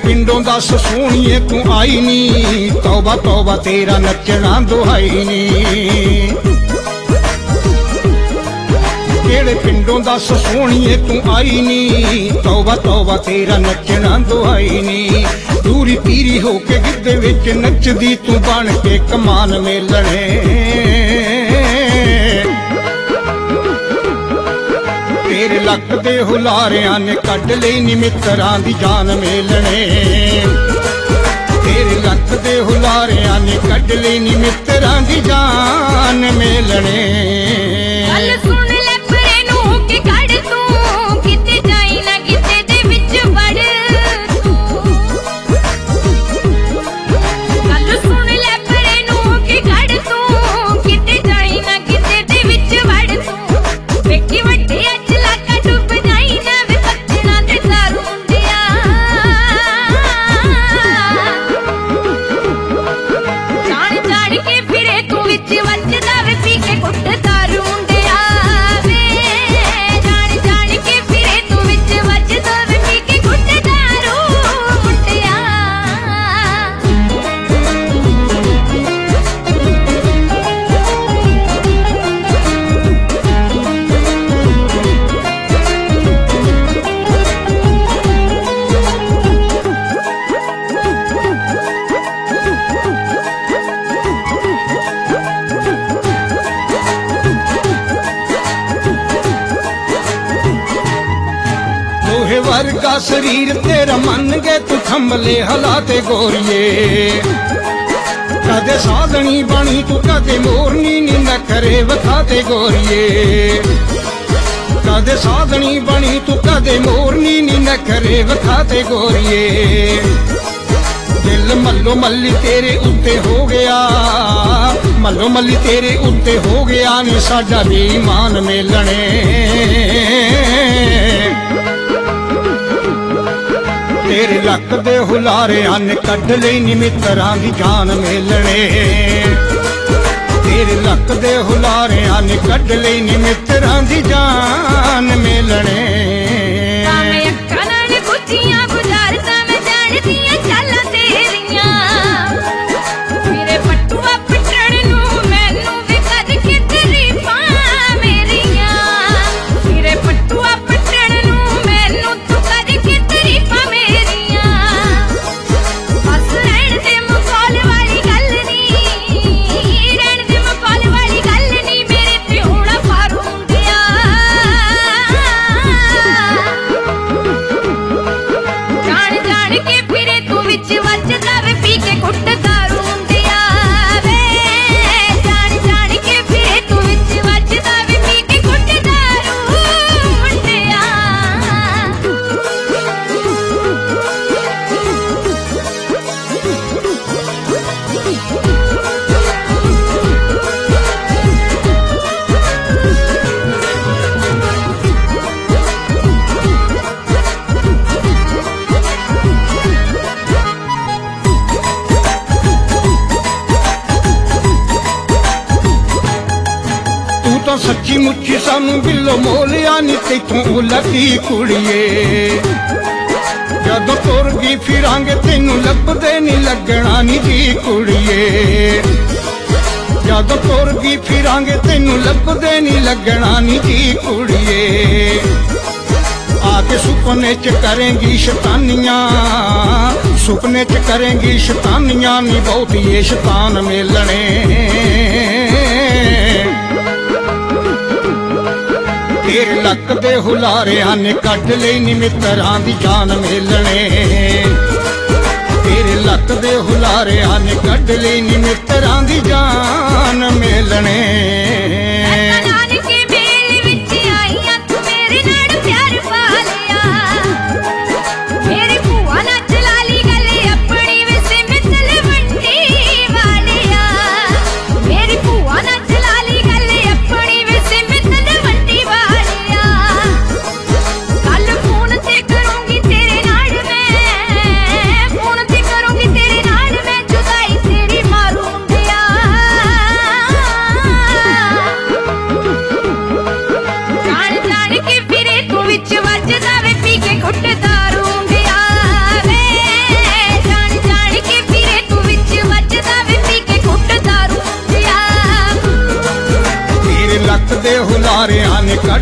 पिंडों दस सोहणीए तू आई नी, तौबा तौबा तेरा नचना दुहाई नी। केड़े पिंडों दस सोहणीए तू आई नी, तौबा तौबा तेरा नचना दुहाई नी। दूरी पीरी होके गिद्धे विच नचदी तू बन के कमान मेलणे। तेरे लक दे हुलारियां ने कढ लई नी मित्रां दी जान मेलणे। तेरे लक दे हुलारियां ने कढ लई नी मित्रां दी जान मेलणे। वर्गा शरीर तेरा मन गए तू थंबले हलाते गोरिए। कदे साधनी बनी तू कदे मोरनी नी नखरे वखाते गोरिए। कदे साधनी बनी तू कदे मोरनी नी नखरे वखाते गोरिए। दिल मल्लो मल्ली तेरे उत्ते हो गया, मल्लो मल्ली तेरे उत्ते हो गया नी साडा बेईमान मेलणे। तेरे लक दे हुलारियां ने कढ लई नी मित्रां दी जान मेलणे। तेरे लक दे हुलारियां ने कढ लई नी मित्रां दी जान मेलणे। सच्ची मुच्ची सानू बिल्लो मोलिया नी तैथों लगी कुड़िए। जदों तुर गई फिरांगे तेनू लभदे नी लगना नी जी कुड़िए। जदों तुर गई फिरांगे तेनू लभदे नी लगना नी जी कुड़िए। आके सुपने च करेंगी शैतानियां, सुपने च करेंगी शैतानियां नी बहुती ये शैतान मेलणे। तेरे लक दे हुलारियां ने कढ लई नी मित्रां दी जान मेलणे। तेरे लक दे हुलारियां ने कढ लई नी मित्रां दी जान मेलणे।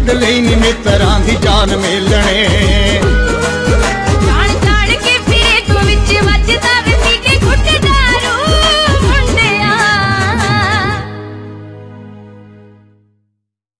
ਲਈ ਨੀ ਮਿੱਤਰਾਂ ਦੀ ਜਾਨ ਮੇਲਣੇ।